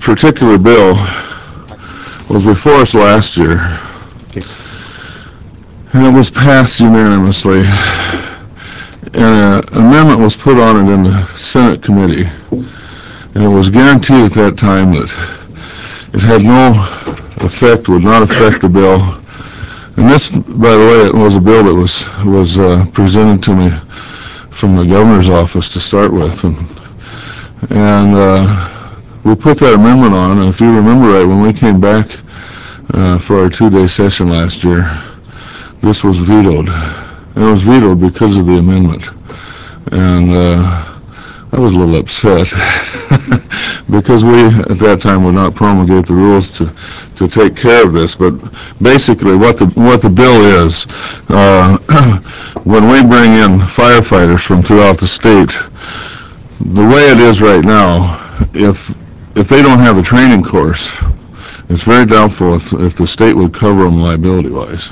particular bill was before us last year, and it was passed unanimously, and an amendment was put on it in the Senate committee, and it was guaranteed at that time that it had no effect, would not affect the bill. And this, by the way, it was a bill that was presented to me from the governor's office to start with, and we put that amendment on, and if you remember right, when we came back for our 2-day session last year, this was vetoed. And it was vetoed because of the amendment. And I was a little upset because we, at that time, would not promulgate the rules to take care of this. But basically, what the bill is, when we bring in firefighters from throughout the state, the way it is right now, if they don't have a training course, it's very doubtful if the state would cover them liability-wise.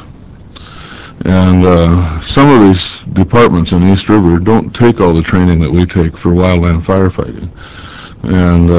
And some of these departments in East River don't take all the training that we take for wildland firefighting. And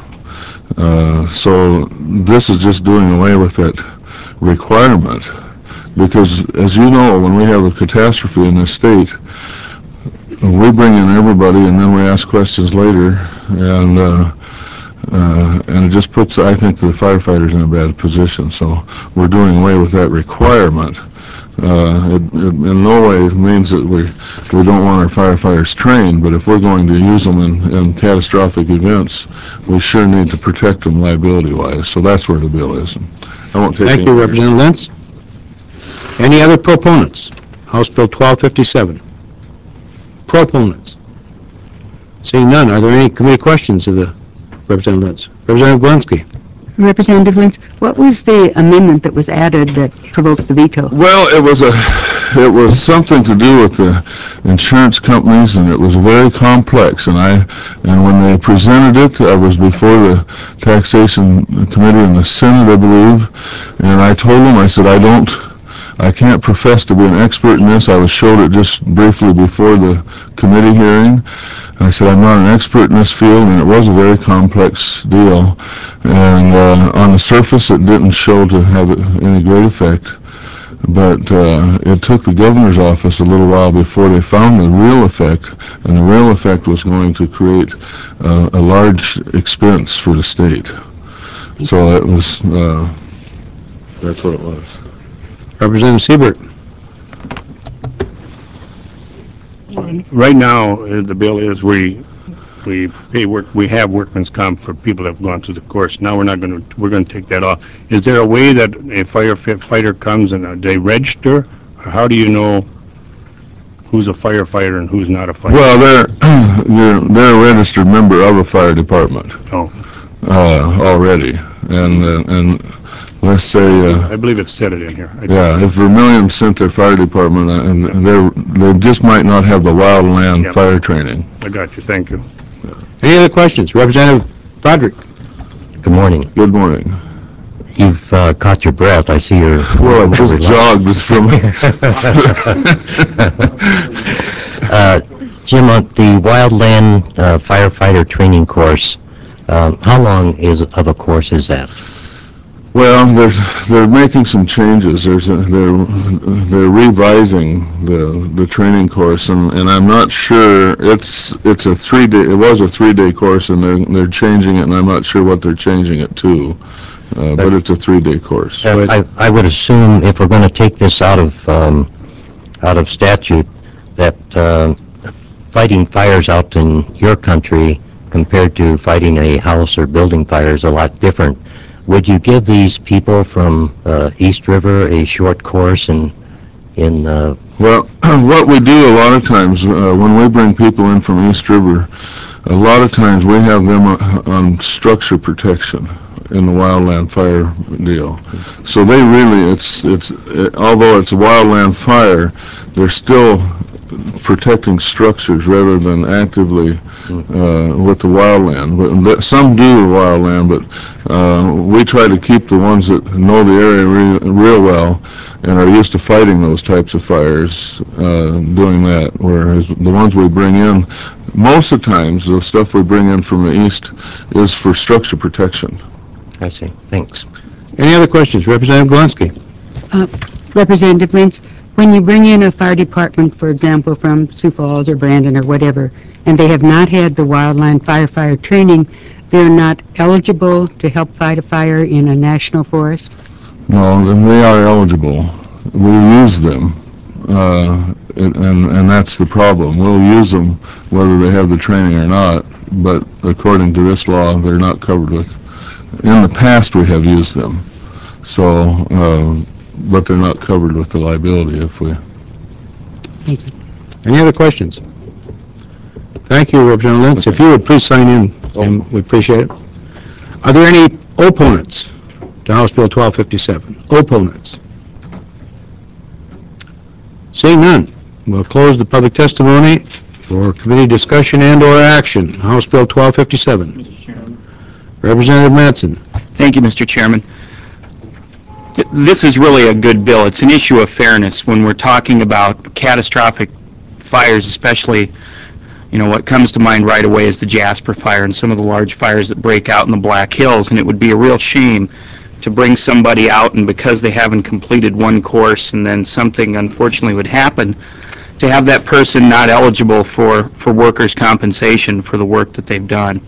so this is just doing away with that requirement. Because, as you know, when we have a catastrophe in this state, we bring in everybody and then we ask questions later, and it just puts, I think, the firefighters in a bad position. So we're doing away with that requirement. It in no way means that we don't want our firefighters trained, but if we're going to use them in catastrophic events, we sure need to protect them liability-wise. So that's where the bill is. I won't take Thank you, Representative Lentz. Any other proponents? House Bill 1257. Proponents? Seeing none, are there any committee questions of the Representative Lentz? Representative Glinski. Representative Lentz, what was the amendment that was added that provoked the veto? Well, it was something to do with the insurance companies, and it was very complex. And when they presented it, I was before the Taxation Committee in the Senate, I believe, and I told them, I said, I can't profess to be an expert in this. I was showed it just briefly before the committee hearing. I said, I'm not an expert in this field, and it was a very complex deal. And on the surface, it didn't show to have any great effect. But it took the governor's office a little while before they found the real effect, and the real effect was going to create a large expense for the state. So it was, that's what it was. Representative Siebert. Right now, the bill is we have workman's comp for people that have gone through the course. Now we're going to take that off. Is there a way that a firefighter comes and they register, or how do you know who's a firefighter and who's not a firefighter? Well, they're a registered member of a fire department. Oh. Already, and let's say I believe it said it in here. If Vermilion sent their fire department, and they just might not have the wildland fire training. I got you. Thank you. Any other questions? Representative Broderick. Good morning. Good morning. You've caught your breath. I see you're... Well, I just jogged from... Jim, on the wildland firefighter training course, how long of a course is that? Well, they're making some changes. They're revising the training course, and I'm not sure. It's a 3-day. It was a 3-day course, and they're changing it, and I'm not sure what they're changing it to. But it's a 3-day course. I would assume if we're going to take this out of statute, that fighting fires out in your country compared to fighting a house or building fire is a lot different. Would you give these people from East River a short course in Well, what we do a lot of times when we bring people in from East River, a lot of times we have them on structure protection in the wildland fire deal. So they really, although it's a wildland fire, they're still protecting structures rather than actively with the wildland. Some do the wildland, but we try to keep the ones that know the area real well and are used to fighting those types of fires doing that, whereas the ones we bring in, most of the times, the stuff we bring in from the east is for structure protection. I see. Thanks. Any other questions? Representative Galinsky. Representative Lynch, when you bring in a fire department, for example, from Sioux Falls or Brandon or whatever, and they have not had the wildland firefighter training, they're not eligible to help fight a fire in a national forest? No, and they are eligible. We use them, and that's the problem. We'll use them whether they have the training or not, but according to this law, they're not covered with. In the past, we have used them, so, but they're not covered with the liability if we... Thank you. Any other questions? Thank you, Representative Lentz. If you would please sign in, and we appreciate it. Are there any opponents to House Bill 1257? Opponents? Seeing none, we'll close the public testimony for committee discussion and/or action. House Bill 1257. Representative Mattson. Thank you, Mr. Chairman. This is really a good bill. It's an issue of fairness when we're talking about catastrophic fires, especially, what comes to mind right away is the Jasper fire and some of the large fires that break out in the Black Hills, and it would be a real shame to bring somebody out and because they haven't completed one course and then something unfortunately would happen, to have that person not eligible for workers' compensation for the work that they've done.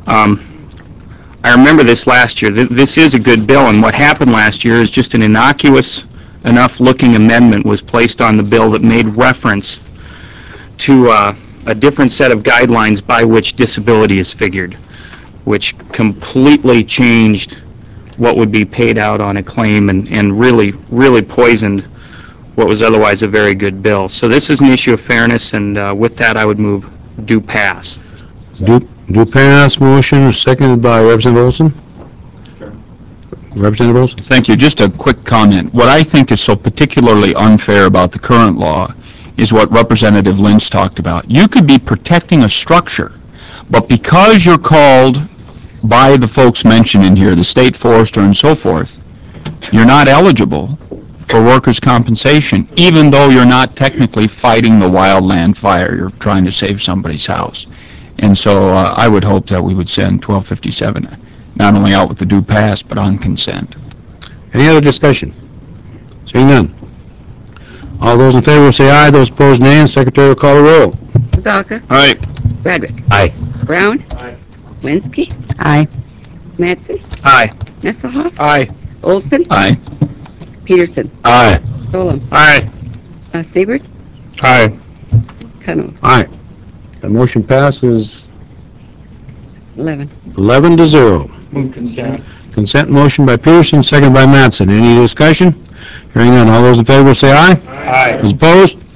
I remember this last year. This is a good bill, and what happened last year is just an innocuous enough looking amendment was placed on the bill that made reference to a different set of guidelines by which disability is figured, which completely changed what would be paid out on a claim and really poisoned what was otherwise a very good bill. So this is an issue of fairness, and with that I would move do pass. Do pass motion, seconded by Representative Olson. Representative Olson. Thank you. Just a quick comment. What I think is so particularly unfair about the current law is what Representative Lynch talked about. You could be protecting a structure, but because you're called by the folks mentioned in here, the state forester and so forth, you're not eligible for workers' compensation, even though you're not technically fighting the wildland fire. You're trying to save somebody's house. And so I would hope that we would send 1257 not only out with the due pass, but on consent. Any other discussion? Seeing none. All those in favor will say aye. Those opposed, nay. And Secretary will call the roll. Zabalka? Aye. Bradwick? Aye. Brown? Aye. Linsky? Aye. Mattson? Aye. Nesselhoff? Aye. Olson? Aye. Peterson? Aye. Solom? Aye. Siebert? Aye. Cano? Aye. The motion passes 11. 11-0. Move consent. Consent motion by Peterson, second by Mattson. Any discussion? Hearing none. All those in favor will say aye. Aye. Those opposed?